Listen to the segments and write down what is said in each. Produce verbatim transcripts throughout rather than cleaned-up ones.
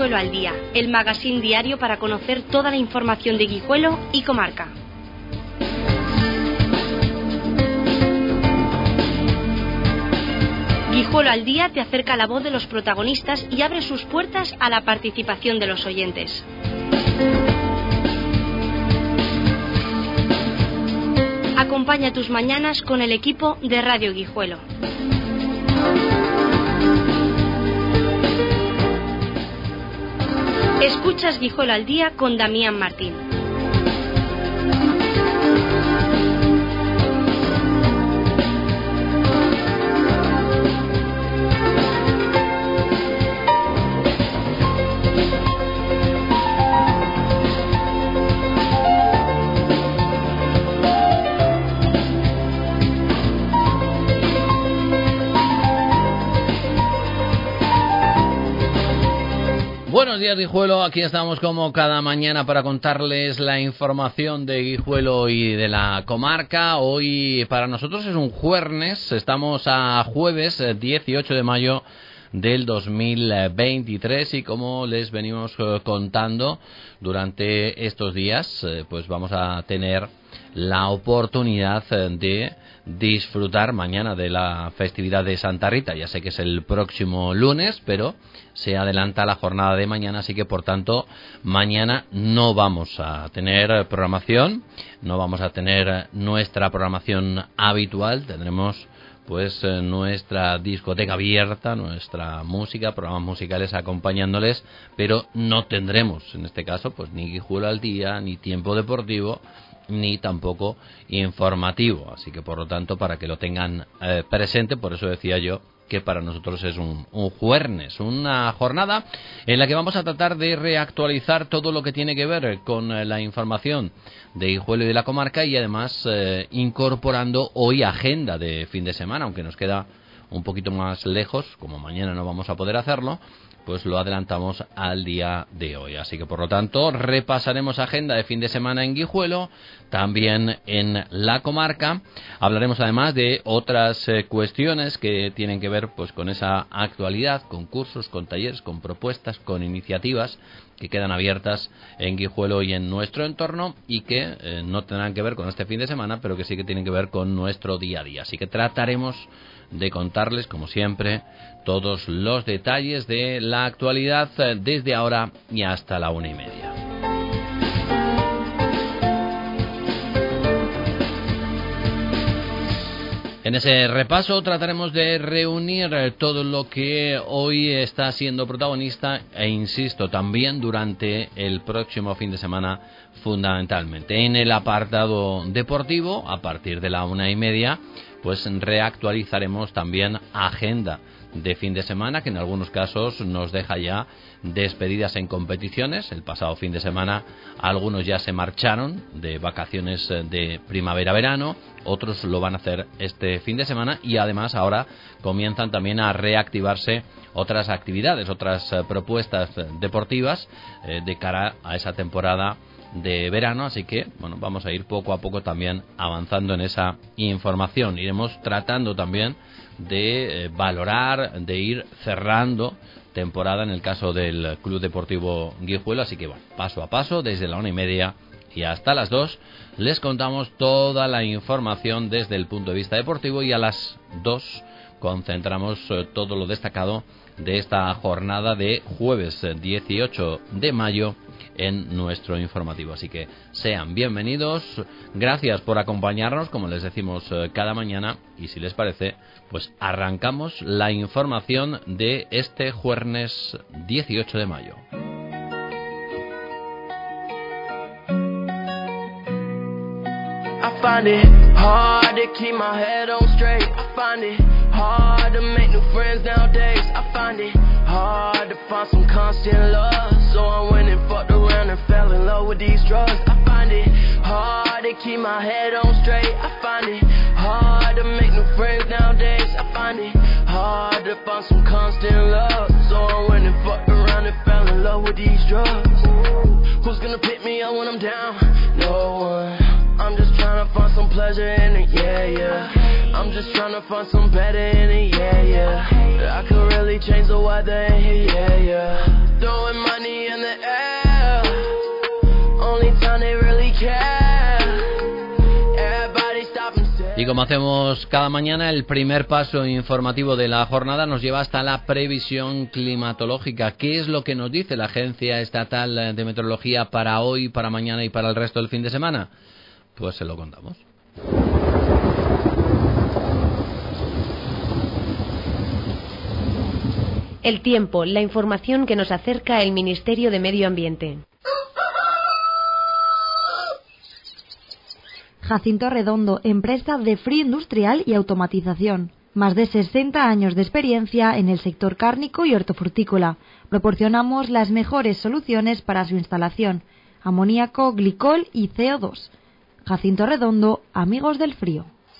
Guijuelo al Día, el magazín diario para conocer toda la información de Guijuelo y comarca. Guijuelo al Día te acerca la voz de los protagonistas y abre sus puertas a la participación de los oyentes. Acompaña tus mañanas con el equipo de Radio Guijuelo. Escuchas Guijuelo al Día con Damián Martín. Buenos días, Guijuelo. Aquí estamos como cada mañana para contarles la información de Guijuelo y de la comarca. Hoy para nosotros es un jueves, estamos a jueves dieciocho de mayo del dos mil veintitrés y como les venimos contando durante estos días, pues vamos a tener la oportunidad de disfrutar mañana de la festividad de Santa Rita. Ya sé que es el próximo lunes, pero se adelanta la jornada de mañana, así que por tanto mañana no vamos a tener programación, no vamos a tener nuestra programación habitual, tendremos pues nuestra discoteca abierta, nuestra música, programas musicales acompañándoles, pero no tendremos en este caso pues ni Guijuelo al Día, ni Tiempo Deportivo, ni tampoco informativo, así que por lo tanto para que lo tengan eh, presente, por eso decía yo que para nosotros es un, un jueves, una jornada en la que vamos a tratar de reactualizar todo lo que tiene que ver con eh, la información de Guijuelo y de la comarca y además eh, incorporando hoy agenda de fin de semana, aunque nos queda un poquito más lejos, como mañana no vamos a poder hacerlo, pues lo adelantamos al día de hoy. Así que por lo tanto repasaremos agenda de fin de semana en Guijuelo, también en la comarca. Hablaremos además de otras eh, cuestiones que tienen que ver pues con esa actualidad, con cursos, con talleres, con propuestas, con iniciativas que quedan abiertas en Guijuelo y en nuestro entorno y que eh, no tendrán que ver con este fin de semana, pero que sí que tienen que ver con nuestro día a día. Así que trataremos de contarles, como siempre, todos los detalles de la actualidad desde ahora y hasta la una y media. En ese repaso trataremos de reunir todo lo que hoy está siendo protagonista e insisto también durante el próximo fin de semana fundamentalmente. En el apartado deportivo, a partir de la una y media, pues reactualizaremos también agenda de fin de semana, que en algunos casos nos deja ya despedidas en competiciones. El pasado fin de semana algunos ya se marcharon de vacaciones de primavera-verano, otros lo van a hacer este fin de semana y además ahora comienzan también a reactivarse otras actividades, otras eh, propuestas deportivas eh, de cara a esa temporada de verano, así que bueno, vamos a ir poco a poco también avanzando en esa información. Iremos tratando también de eh, valorar, de ir cerrando temporada en el caso del Club Deportivo Guijuelo, así que bueno, paso a paso, desde la una y media y hasta las dos, les contamos toda la información desde el punto de vista deportivo y a las dos concentramos eh, todo lo destacado de esta jornada de jueves dieciocho de mayo en nuestro informativo. Así que sean bienvenidos, gracias por acompañarnos, como les decimos eh, cada mañana, y si les parece, pues arrancamos la información de este jueves dieciocho de mayo. I find it hard to keep my head on straight. I find it hard to make new friends nowadays. I find it hard to find some constant love. So I went and fucked around and fell in love with these drugs. I find it hard to keep my head on straight. I find it hard to make new friends nowadays. I find it hard to find some constant love. So I went and fucked around and fell in love with these drugs. Who's gonna pick me up when I'm down? No one. I'm just trying to find some pleasure in it, yeah, yeah. I'm just trying to find some better in it, yeah, yeah. I could really change the weather in here, yeah, yeah. Throwing money in the air, only time they really care. Everybody stop and say. Y como hacemos cada mañana, el primer paso informativo de la jornada nos lleva hasta la previsión climatológica. ¿Qué es lo que nos dice la Agencia Estatal de Meteorología para hoy, para mañana y para el resto del fin de semana? Pues se lo contamos. El tiempo, la información que nos acerca el Ministerio de Medio Ambiente. Jacinto Redondo, empresa de frío industrial y automatización. Más de sesenta años de experiencia en el sector cárnico y hortofrutícola. Proporcionamos las mejores soluciones para su instalación: amoníaco, glicol y C O dos. Jacinto Redondo, amigos del frío.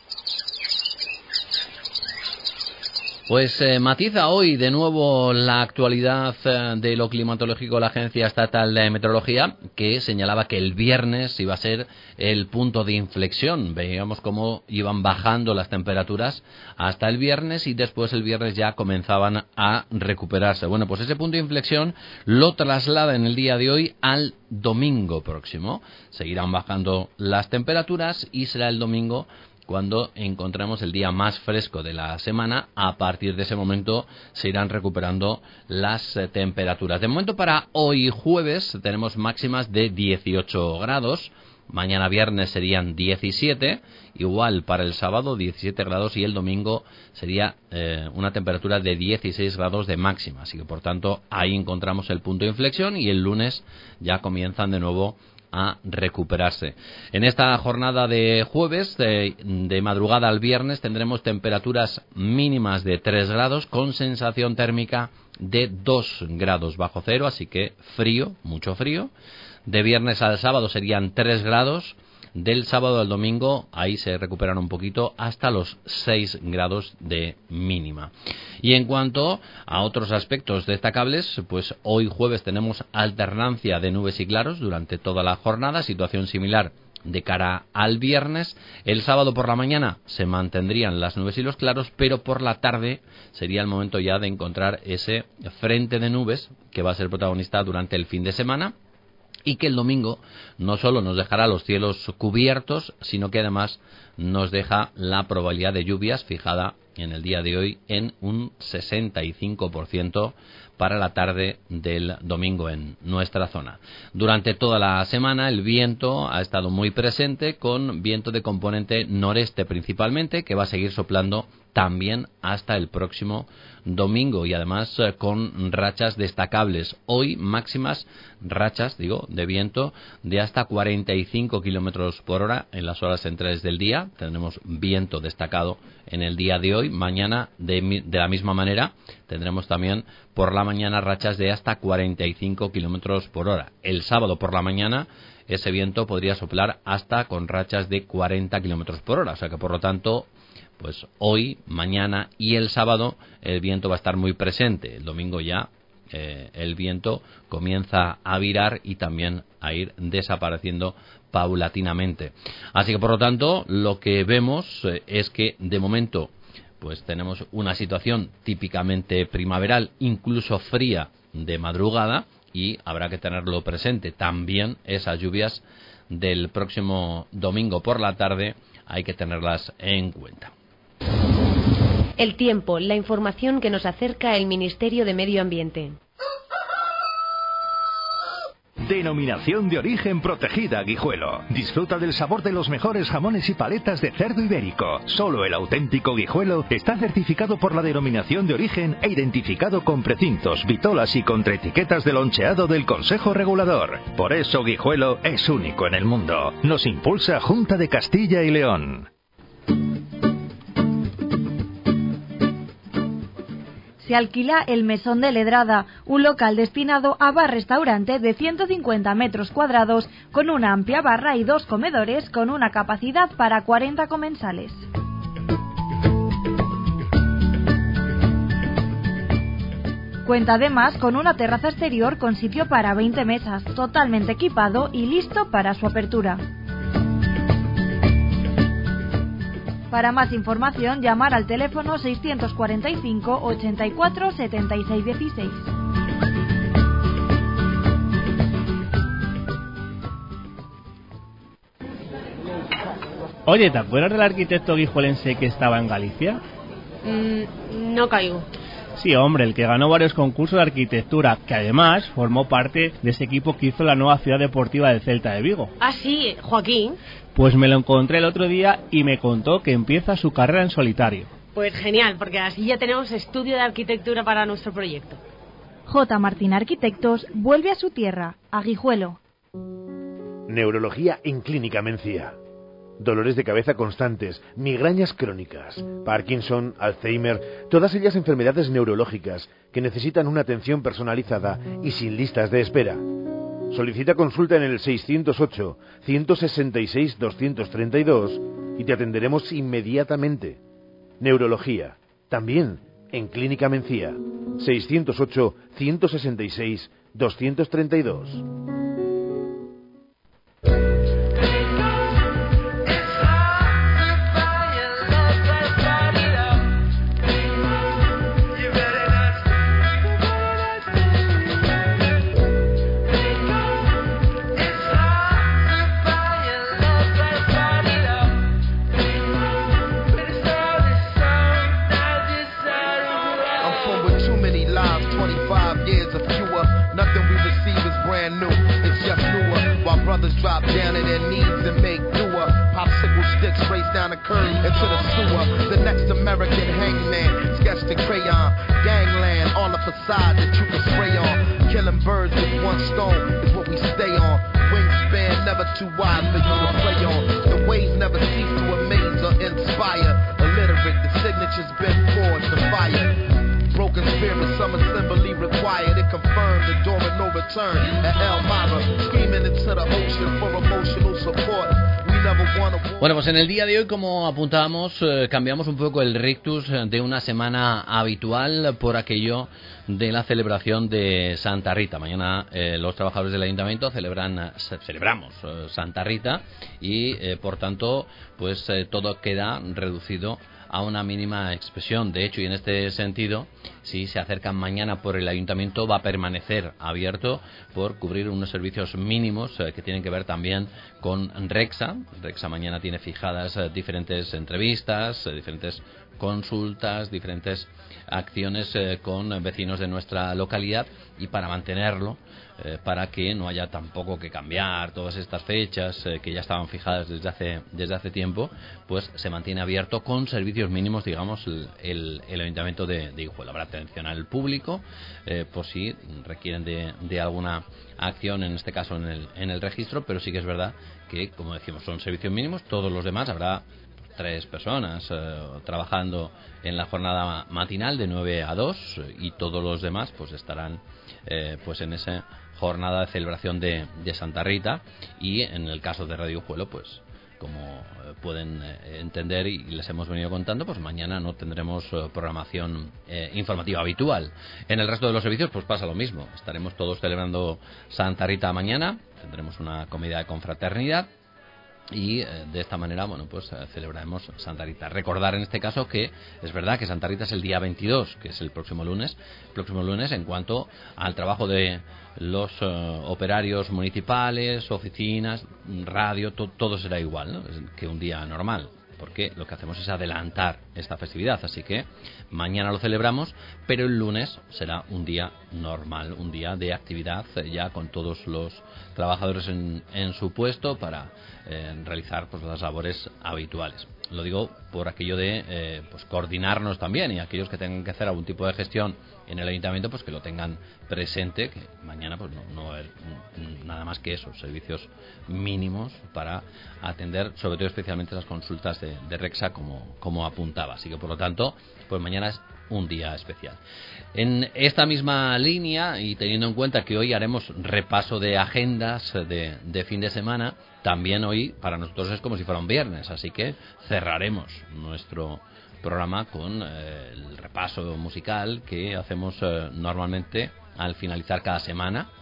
Pues eh, matiza hoy de nuevo la actualidad eh, de lo climatológico la Agencia Estatal de Meteorología, que señalaba que el viernes iba a ser el punto de inflexión. Veíamos cómo iban bajando las temperaturas hasta el viernes y después el viernes ya comenzaban a recuperarse. Bueno, pues ese punto de inflexión lo traslada en el día de hoy al domingo próximo. Seguirán bajando las temperaturas y será el domingo cuando encontremos el día más fresco de la semana. A partir de ese momento se irán recuperando las eh, temperaturas. De momento, para hoy jueves tenemos máximas de dieciocho grados. Mañana viernes serían diecisiete, igual para el sábado diecisiete grados, y el domingo sería eh, una temperatura de dieciséis grados de máxima. Así que por tanto ahí encontramos el punto de inflexión y el lunes ya comienzan de nuevo a recuperarse. En esta jornada de jueves, de, de madrugada al viernes, tendremos temperaturas mínimas de tres grados con sensación térmica de dos grados bajo cero, así que frío, mucho frío. De viernes al sábado serían tres grados. Del sábado al domingo, ahí se recuperan un poquito hasta los seis grados de mínima. Y en cuanto a otros aspectos destacables, pues hoy jueves tenemos alternancia de nubes y claros durante toda la jornada, situación similar de cara al viernes. El sábado por la mañana se mantendrían las nubes y los claros, pero por la tarde sería el momento ya de encontrar ese frente de nubes que va a ser protagonista durante el fin de semana, y que el domingo no solo nos dejará los cielos cubiertos, sino que además nos deja la probabilidad de lluvias fijada en el día de hoy en un sesenta y cinco por ciento para la tarde del domingo en nuestra zona. Durante toda la semana el viento ha estado muy presente, con viento de componente noreste principalmente, que va a seguir soplando también hasta el próximo domingo, y además eh, con rachas destacables. Hoy máximas rachas, digo, de viento de hasta cuarenta y cinco kilómetros por hora en las horas centrales del día. Tendremos viento destacado en el día de hoy. Mañana de, de la misma manera tendremos también por la mañana rachas de hasta cuarenta y cinco kilómetros por hora. El sábado por la mañana ese viento podría soplar hasta con rachas de cuarenta kilómetros por hora, o sea que por lo tanto, pues hoy, mañana y el sábado el viento va a estar muy presente. El domingo ya eh, el viento comienza a virar y también a ir desapareciendo paulatinamente. Así que por lo tanto lo que vemos eh, es que de momento pues tenemos una situación típicamente primaveral, incluso fría de madrugada, y habrá que tenerlo presente. También esas lluvias del próximo domingo por la tarde hay que tenerlas en cuenta. El tiempo, la información que nos acerca el Ministerio de Medio Ambiente. Denominación de origen protegida Guijuelo. Disfruta del sabor de los mejores jamones y paletas de cerdo ibérico. Solo el auténtico Guijuelo está certificado por la denominación de origen e identificado con precintos, vitolas y contraetiquetas de loncheado del Consejo Regulador. Por eso Guijuelo es único en el mundo. Nos impulsa Junta de Castilla y León. Se alquila el Mesón de Ledrada, un local destinado a bar-restaurante de ciento cincuenta metros cuadrados, con una amplia barra y dos comedores con una capacidad para cuarenta comensales. Cuenta además con una terraza exterior con sitio para veinte mesas, totalmente equipado y listo para su apertura. Para más información, llamar al teléfono seiscientos cuarenta y cinco, ochenta y cuatro, setenta y seis dieciséis. Oye, ¿te acuerdas del arquitecto guijuelense que estaba en Galicia? Mm, no caigo. Sí, hombre, el que ganó varios concursos de arquitectura, que además formó parte de ese equipo que hizo la nueva ciudad deportiva del Celta de Vigo. Ah, sí, Joaquín. Pues me lo encontré el otro día y me contó que empieza su carrera en solitario. Pues genial, porque así ya tenemos estudio de arquitectura para nuestro proyecto. J. Martín Arquitectos vuelve a su tierra, a Guijuelo. Neurología en Clínica Mencía. Dolores de cabeza constantes, migrañas crónicas, Parkinson, Alzheimer, todas ellas enfermedades neurológicas que necesitan una atención personalizada y sin listas de espera. Solicita consulta en el seiscientos ocho, ciento sesenta y seis, doscientos treinta y dos y te atenderemos inmediatamente. Neurología, también en Clínica Mencía, seiscientos ocho, ciento sesenta y seis, doscientos treinta y dos. Drop down to their knees and make doer. Popsicle sticks race down the curb into the sewer. The next American hangman sketched in crayon. Gangland on the facade that you can spray on. Killing birds with one stone is what we stay on. Wingspan never too wide for you to play on. The waves never cease to amaze or inspire. Illiterate, the signature's been forged to fire. Broken spirit, some assembly required. It confirmed the door of no return at Elmira. Screaming into the ocean for emotional support. We never wanna... Bueno, pues en el día de hoy, como apuntábamos, eh, cambiamos un poco el rictus de una semana habitual por aquello de la celebración de Santa Rita. Mañana eh, los trabajadores del Ayuntamiento celebran, celebramos eh, Santa Rita y, eh, por tanto, pues eh, todo queda reducido a una mínima expresión. De hecho, y en este sentido, si se acercan mañana por el Ayuntamiento, va a permanecer abierto por cubrir unos servicios mínimos eh, que tienen que ver también con Rexa. Rexa mañana tiene fijadas eh, diferentes entrevistas, eh, diferentes consultas, diferentes acciones eh, con vecinos de nuestra localidad, y para mantenerlo, eh, para que no haya tampoco que cambiar todas estas fechas eh, que ya estaban fijadas desde hace desde hace tiempo, pues se mantiene abierto con servicios mínimos, digamos, el, el, el Ayuntamiento de, de Guijuelo. Habrá atención al público eh, por si requieren de, de alguna acción, en este caso en el, en el registro, pero sí que es verdad que, como decimos, son servicios mínimos. Todos los demás habrá tres personas eh, trabajando en la jornada matinal de nueve a dos, y todos los demás pues estarán eh, pues en esa jornada de celebración de, de Santa Rita. Y en el caso de Radio Guijuelo, pues como eh, pueden eh, entender y les hemos venido contando, pues mañana no tendremos eh, programación eh, informativa habitual. En el resto de los servicios pues pasa lo mismo. Estaremos todos celebrando Santa Rita mañana, tendremos una comida de confraternidad y eh, de esta manera, bueno, pues eh, celebraremos Santa Rita. Recordar en este caso que es verdad que Santa Rita es el día veintidós, que es el próximo lunes. Próximo lunes, en cuanto al trabajo de los eh, operarios municipales, oficinas, radio, to- todo será igual, ¿no?, que un día normal, porque lo que hacemos es adelantar esta festividad. Así que mañana lo celebramos, pero el lunes será un día normal, un día de actividad eh, ya con todos los trabajadores en, en su puesto para eh, realizar pues las labores habituales. Lo digo por aquello de eh, pues coordinarnos también, y aquellos que tengan que hacer algún tipo de gestión en el Ayuntamiento, pues que lo tengan presente, que mañana pues no, no va a haber nada más que eso, servicios mínimos para atender sobre todo especialmente las consultas de, de Rexa, como, como apuntaba. Así que por lo tanto, pues mañana es un día especial. En esta misma línea, y teniendo en cuenta que hoy haremos repaso de agendas de, de fin de semana, también hoy para nosotros es como si fuera un viernes, así que cerraremos nuestro programa con eh, el repaso musical que hacemos eh, normalmente al finalizar cada semana,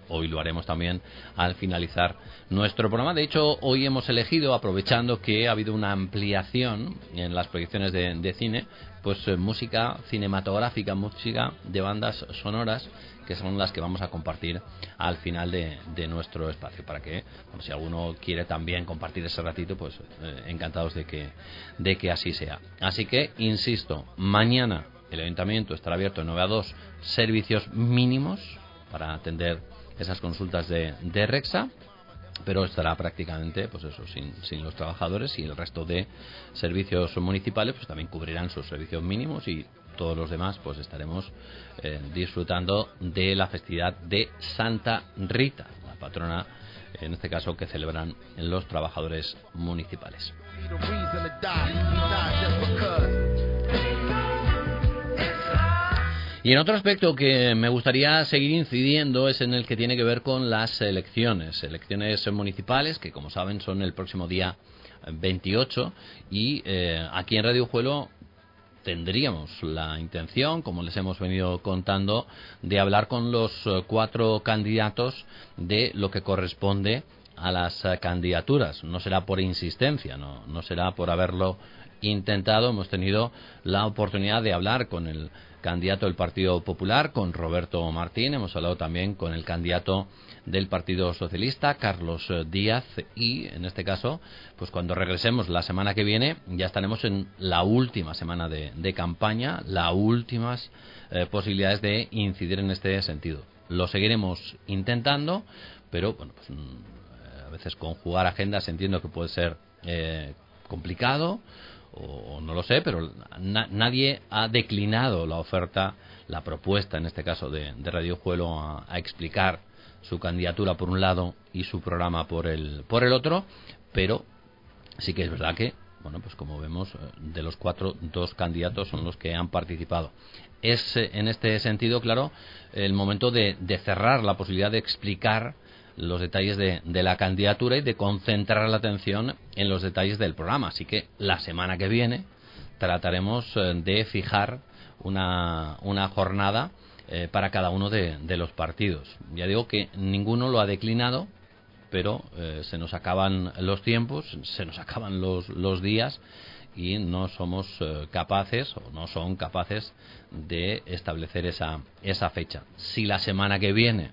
hoy lo haremos también al finalizar nuestro programa. De hecho, hoy hemos elegido, aprovechando que ha habido una ampliación en las proyecciones de, de cine, pues eh, música cinematográfica, música de bandas sonoras, que son las que vamos a compartir al final de, de nuestro espacio, para que, bueno, si alguno quiere también compartir ese ratito, pues eh, encantados de que, de que así sea. Así que, insisto, mañana el Ayuntamiento estará abierto de nueve a dos, servicios mínimos para atender esas consultas de, de Rexa, pero estará prácticamente, pues eso, sin, sin los trabajadores, y el resto de servicios municipales pues también cubrirán sus servicios mínimos, y todos los demás pues estaremos eh, disfrutando de la festividad de Santa Rita, la patrona, en este caso, que celebran los trabajadores municipales. Y en otro aspecto que me gustaría seguir incidiendo es en el que tiene que ver con las elecciones, elecciones municipales, que como saben son el próximo día veintiocho, y eh, aquí en Radio Juelo tendríamos la intención, como les hemos venido contando, de hablar con los cuatro candidatos de lo que corresponde a las candidaturas. No será por insistencia, no, no será por haberlo intentado. Hemos tenido la oportunidad de hablar con el candidato del Partido Popular, con Roberto Martín. Hemos hablado también con el candidato del Partido Socialista, Carlos Díaz, y en este caso, pues cuando regresemos la semana que viene, ya estaremos en la última semana de, de campaña, las últimas eh, posibilidades de incidir en este sentido. Lo seguiremos intentando, pero bueno, pues a veces conjugar agendas entiendo que puede ser eh, complicado, o no lo sé, pero na- nadie ha declinado la oferta, la propuesta, en este caso de, de Radio Juelo, a, a explicar su candidatura por un lado y su programa por el por el otro, pero sí que es verdad que, bueno, pues como vemos, de los cuatro, dos candidatos son los que han participado. Es en este sentido, claro, el momento de, de cerrar la posibilidad de explicar los detalles de, de la candidatura y de concentrar la atención en los detalles del programa. Así que la semana que viene trataremos de fijar una, una jornada eh, para cada uno de, de los partidos. Ya digo que ninguno lo ha declinado, pero eh, se nos acaban los tiempos, se nos acaban los, los días, y no somos eh, capaces, o no son capaces, de establecer esa, esa fecha. Si la semana que viene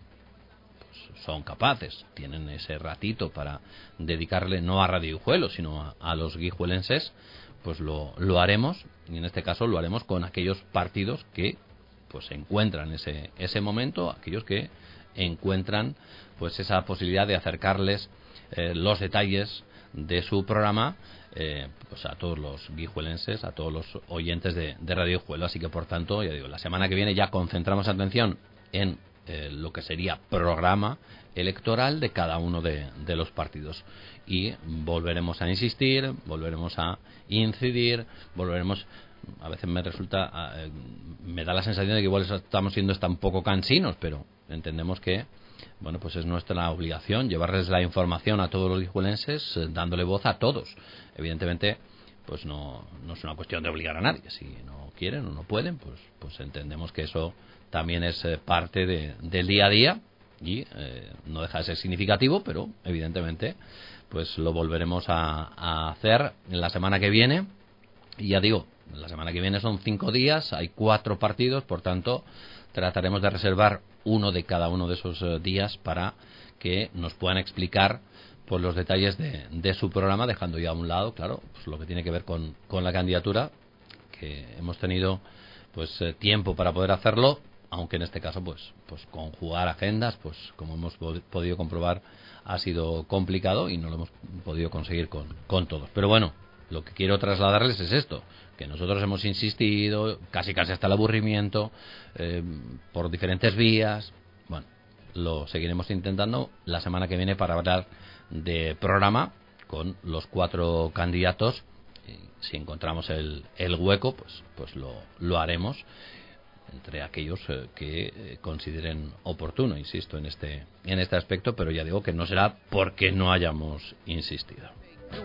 son capaces, tienen ese ratito para dedicarle no a Radio Guijuelo, sino a, a los guijuelenses, pues lo, lo haremos, y en este caso lo haremos con aquellos partidos que pues encuentran ese, ese momento, aquellos que encuentran pues esa posibilidad de acercarles eh, los detalles de su programa eh, pues a todos los guijuelenses, a todos los oyentes de, de Radio Guijuelo. Así que, por tanto, ya digo, la semana que viene ya concentramos atención en Eh, lo que sería programa electoral de cada uno de, de los partidos, y volveremos a insistir, volveremos a incidir, volveremos, a veces me resulta eh, me da la sensación de que igual estamos siendo hasta un poco cansinos, pero entendemos que, bueno, pues es nuestra obligación llevarles la información a todos los guijuelenses, eh, dándole voz a todos. Evidentemente, pues no, no es una cuestión de obligar a nadie. Si no quieren o no pueden, pues, pues entendemos que eso también es eh, parte de, del día a día, y eh, no deja de ser significativo, pero evidentemente pues lo volveremos a, a hacer en la semana que viene. Y ya digo, la semana que viene son cinco días, hay cuatro partidos, por tanto trataremos de reservar uno de cada uno de esos eh, días para que nos puedan explicar pues los detalles de, de su programa, dejando ya a un lado, claro, pues lo que tiene que ver con, con la candidatura, que hemos tenido pues eh, tiempo para poder hacerlo, aunque en este caso pues pues conjugar agendas, pues como hemos podido comprobar, ha sido complicado y no lo hemos podido conseguir con, con todos. Pero bueno, lo que quiero trasladarles es esto, que nosotros hemos insistido casi casi hasta el aburrimiento eh, por diferentes vías. Bueno, lo seguiremos intentando la semana que viene para hablar de programa con los cuatro candidatos. Y si encontramos el, el hueco, pues pues lo, lo haremos entre aquellos eh, que eh, consideren oportuno, insisto, en este en este aspecto, pero ya digo que no será porque no hayamos insistido.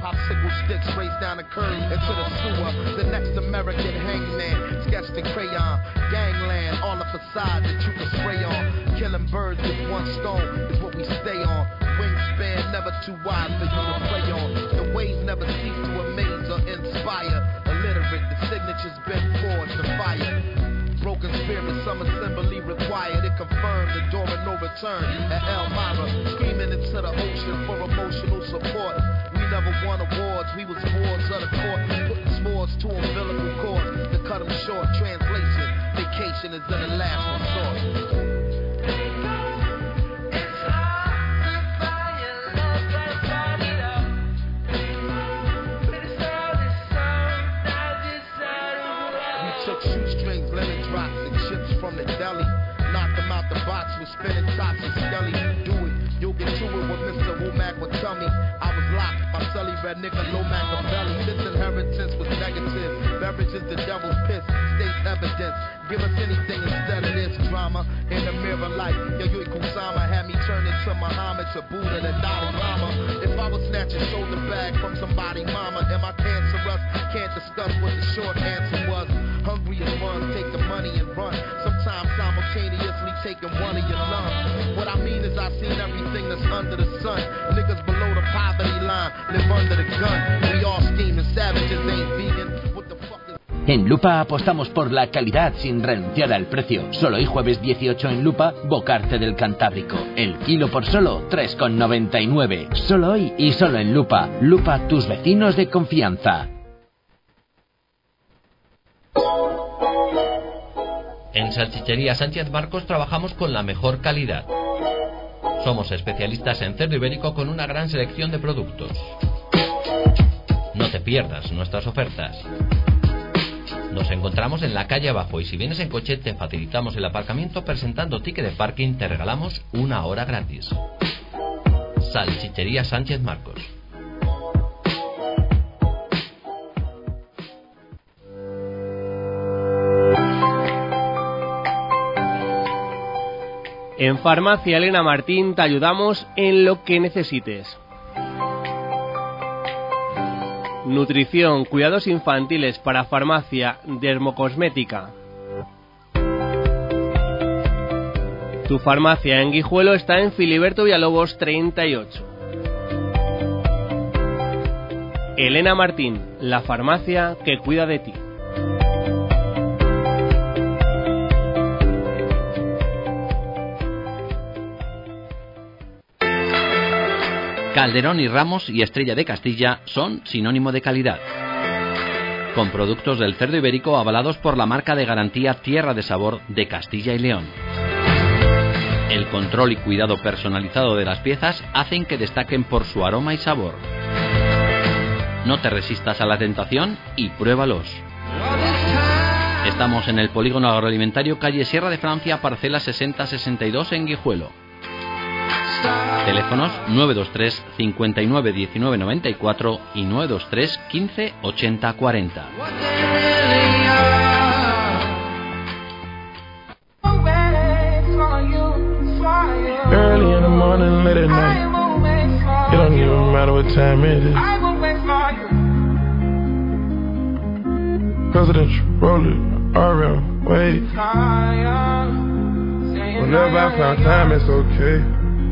Popsicle sticks race down the curb into the sewer. The next American hangman, sketched in crayon. Gangland, all the facade that you can spray on. Killing birds with one stone is what we stay on. Wingspan never too wide for you to play on. The waves never cease to amaze or inspire. Illiterate, the signature's been forged in fire. Broken spirit, some assembly required. It confirmed the door of no return at Elmira. Screaming into the ocean for emotional support. We never won awards, we was wards of the court. Putting swords to umbilical cords to cut them short. Translation, vacation is in the last resort. Shoestrings, lemon drops, and chips from the deli. Knock them out the box with spinning tops and skelly. Do it, you'll get to it what Mister Womack would tell me. I was locked by Sully Red Nicola Machiavelli. This inheritance was negative. Beverage is the devil's piss. State's evidence. Give us anything instead of this drama. In the mirror light, yo, you Kusama had me turn into Muhammad to Buddha to Dalai Lama. If I was snatch a shoulder bag from somebody, mama, am I cancerous? Can't discuss what the short answer was. Hungry as one, take the money and run. Sometimes simultaneously taking one of your lungs. What I mean is I seen everything that's under the sun. Niggas below the poverty line live under the gun. We all scheming savages ain't vegan. What the fuck is... En Lupa apostamos por la calidad sin renunciar al precio. Solo hoy jueves dieciocho en Lupa, Bocarte del Cantábrico. El kilo por solo tres con noventa y nueve. Solo hoy y solo en Lupa. Lupa, tus vecinos de confianza. En Salchichería Sánchez Marcos trabajamos con la mejor calidad. Somos especialistas en cerdo ibérico con una gran selección de productos. No te pierdas nuestras ofertas. Nos encontramos en la calle abajo y si vienes en coche te facilitamos el aparcamiento presentando ticket de parking, te regalamos una hora gratis. Salchichería Sánchez Marcos. En Farmacia Elena Martín te ayudamos en lo que necesites. Nutrición, cuidados infantiles, para farmacia, dermocosmética. Tu farmacia en Guijuelo está en Filiberto Villalobos treinta y ocho. Elena Martín, la farmacia que cuida de ti. Calderón y Ramos y Estrella de Castilla son sinónimo de calidad. Con productos del cerdo ibérico avalados por la marca de garantía Tierra de Sabor de Castilla y León. El control y cuidado personalizado de las piezas hacen que destaquen por su aroma y sabor. No te resistas a la tentación y pruébalos. Estamos en el Polígono Agroalimentario, calle Sierra de Francia, parcela sesenta sesenta y dos en Guijuelo. Teléfonos nueve dos tres cincuenta y nueve diecinueve noventa y cuatro y nueve dos tres quince ochenta cuarenta. Early in the morning, late at night. It don't even matter what time it is. Presidential, roll it, R M, wait. Whenever I found time, it's okay.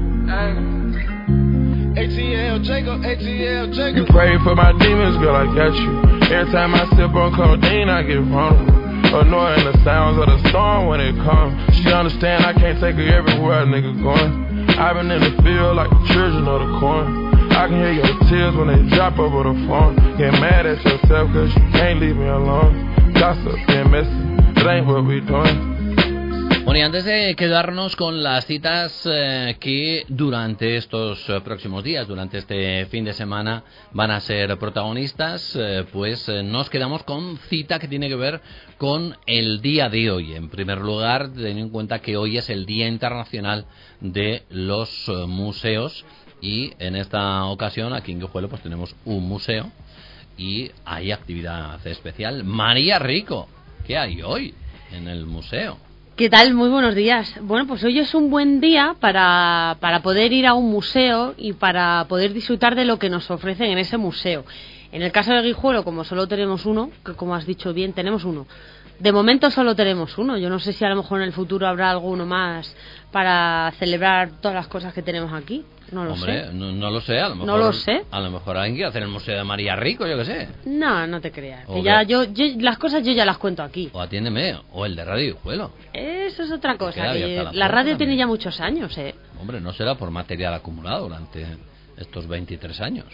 A T L Jacob, A T L Jacob. You pray for my demons, girl, I got you. Every time I sip on codeine, I get vulnerable. Annoying the sounds of the storm when it comes. She understand I can't take her everywhere a nigga going. I've been in the field like the children of the corn. I can hear your tears when they drop over the phone. Get mad at yourself cause you can't leave me alone. Gossip and messy, it ain't what we doing. Bueno, y antes de quedarnos con las citas eh, que durante estos eh, próximos días, durante este fin de semana, van a ser protagonistas, eh, pues eh, nos quedamos con cita que tiene que ver con el día de hoy. En primer lugar, teniendo en cuenta que hoy es el Día Internacional de los eh, Museos, y en esta ocasión aquí en Guijuelo pues tenemos un museo y hay actividad especial. María Rico, ¿qué hay hoy en el museo? ¿Qué tal? Muy buenos días. Bueno, pues hoy es un buen día para, para poder ir a un museo y para poder disfrutar de lo que nos ofrecen en ese museo. En el caso de Guijuelo, como solo tenemos uno, que como has dicho bien, tenemos uno. De momento solo tenemos uno. Yo no sé si a lo mejor en el futuro habrá alguno más para celebrar todas las cosas que tenemos aquí. No lo Hombre, sé. No, no lo sé. A lo mejor, no lo sé. A lo mejor alguien quiere hacer el Museo de María Rico, yo qué sé. No, no te creas. O Que ya, que- yo, yo, las cosas yo ya las cuento aquí. O atiéndeme, o el de Radio Guijuelo. Eso es otra cosa. queda Que abierta la la puerta radio también. tiene ya muchos años, ¿eh? Hombre, no será por material acumulado durante estos veintitrés años.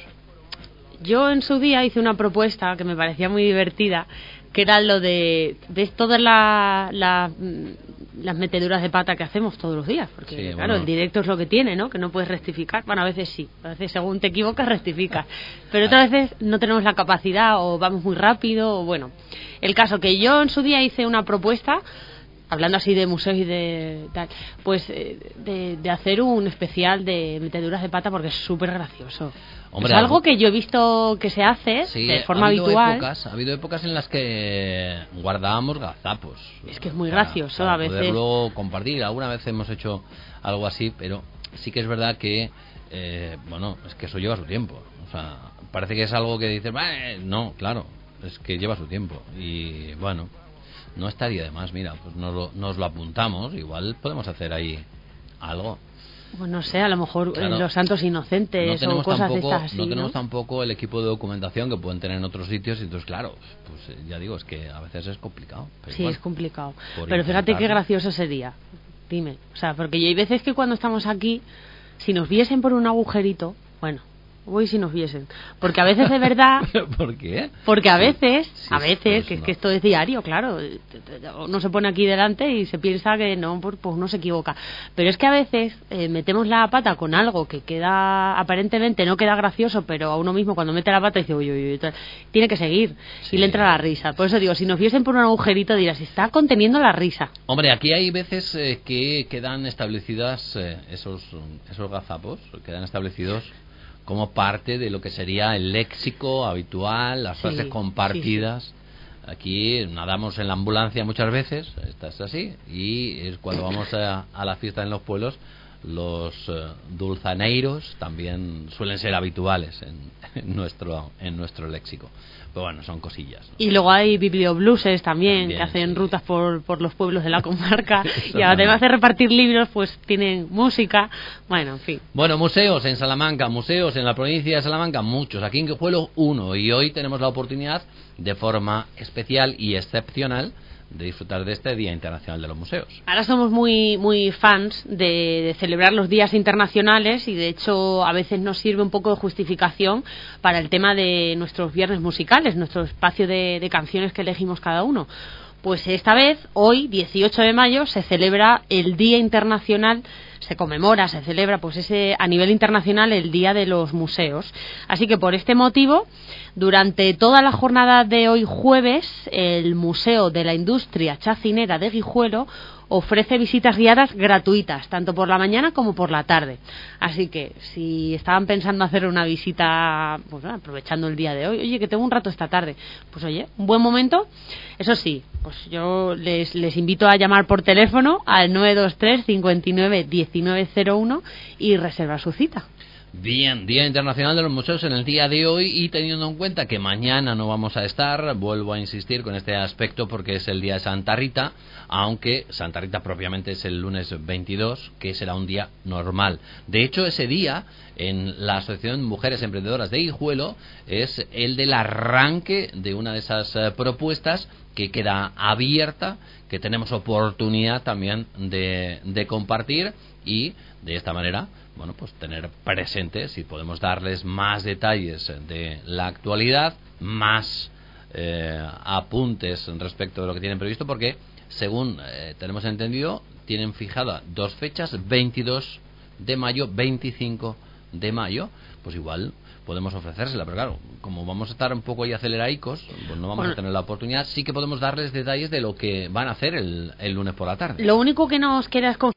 Yo en su día hice una propuesta que me parecía muy divertida, que era lo de, ¿ves todas la, la, mm, las meteduras de pata que hacemos todos los días? Porque Sí, claro, bueno. el directo es lo que tiene, ¿no? Que no puedes rectificar. Bueno, a veces sí, a veces según te equivocas rectificas, pero otras veces no tenemos la capacidad o vamos muy rápido, o bueno. El caso que yo en su día hice una propuesta, hablando así de museos y de tal, pues eh, de, de hacer un especial de meteduras de pata porque es súper gracioso. Hombre, es algo algo- que yo he visto que se hace Sí, de forma ha habido habitual. Épocas, ha habido épocas en las que guardábamos gazapos. Es que es muy para- gracioso para a veces. poderlo compartir. Alguna vez hemos hecho algo así, pero sí que es verdad que, eh, bueno, es que eso lleva su tiempo. O sea, parece que es algo que dices, "Bah, eh", no, claro, es que lleva su tiempo. Y bueno, no estaría de más, mira, pues nos lo, nos lo apuntamos, igual podemos hacer ahí algo. Pues no sé, a lo mejor Claro. eh, los santos inocentes No o tenemos cosas tampoco, de estas así, no ¿no? tenemos tampoco el equipo de documentación que pueden tener en otros sitios, y entonces claro, pues eh, ya digo, es que a veces es complicado. Pero Sí, bueno, es complicado. por Pero fíjate qué intentarlo. gracioso sería. Dime. O sea, porque yo hay veces que cuando estamos aquí, si nos viesen por un agujerito, bueno, uy, si nos viesen. Porque a veces de verdad... ¿Por qué? Porque a veces, Sí, a sí, veces, pues que es no. que esto es diario, claro, uno se pone aquí delante y se piensa que no, pues, pues uno se equivoca. Pero es que a veces eh, metemos la pata con algo que queda, aparentemente no queda gracioso, pero a uno mismo cuando mete la pata dice, uy, uy, uy, tal, tiene que seguir. Sí. Y le entra la risa. Por eso digo, si nos viesen por un agujerito dirás, está conteniendo la risa. Hombre, aquí hay veces eh, que quedan establecidas eh, esos, esos gazapos, quedan establecidos como parte de lo que sería el léxico habitual, las Sí, frases compartidas. Aquí nadamos en la ambulancia muchas veces, esta es así, y es cuando vamos a, a la fiesta en los pueblos, los eh, dulzaneiros también suelen ser habituales en, en nuestro en nuestro léxico. Pero bueno, son cosillas, ¿no? Y luego hay bibliobluses también, También, que hacen sí. rutas por, por los pueblos de la comarca. Eso Y además también. de repartir libros, pues tienen música. Bueno, en fin. Bueno, museos en Salamanca, museos en la provincia de Salamanca, muchos. Aquí en Guijuelo, uno. Y hoy tenemos la oportunidad, de forma especial y excepcional, de disfrutar de este Día Internacional de los Museos. Ahora somos muy muy fans de, de celebrar los días internacionales y de hecho a veces nos sirve un poco de justificación para el tema de nuestros viernes musicales, nuestro espacio de, de canciones que elegimos cada uno. Pues esta vez, hoy, dieciocho de mayo, se celebra el Día Internacional, se conmemora, se celebra pues ese a nivel internacional el Día de los Museos. Así que por este motivo, durante toda la jornada de hoy jueves, el Museo de la Industria Chacinera de Guijuelo ofrece visitas guiadas gratuitas, tanto por la mañana como por la tarde. Así que si estaban pensando hacer una visita, pues bueno, aprovechando el día de hoy, oye, que tengo un rato esta tarde, pues oye, un buen momento. Eso sí, pues yo les, les invito a llamar por teléfono al nueve dos tres, cincuenta y nueve, diecinueve cero uno y reservar su cita. Bien, Día Internacional de los Museos en el día de hoy, y teniendo en cuenta que mañana no vamos a estar, vuelvo a insistir con este aspecto porque es el día de Santa Rita, aunque Santa Rita propiamente es el lunes veintidós, que será un día normal. De hecho, ese día en la Asociación Mujeres Emprendedoras de Guijuelo es el del arranque de una de esas eh, propuestas que queda abierta, que tenemos oportunidad también de, de compartir, y de esta manera, bueno, pues tener presente si podemos darles más detalles de la actualidad, más eh, apuntes respecto de lo que tienen previsto, porque según eh, tenemos entendido, tienen fijada dos fechas, veintidós de mayo, veinticinco de mayo, pues igual podemos ofrecérsela, pero claro, como vamos a estar un poco ahí aceleraicos, pues no vamos Bueno. a tener la oportunidad. Sí que podemos darles detalles de lo que van a hacer el, el lunes por la tarde. Lo único que nos queda es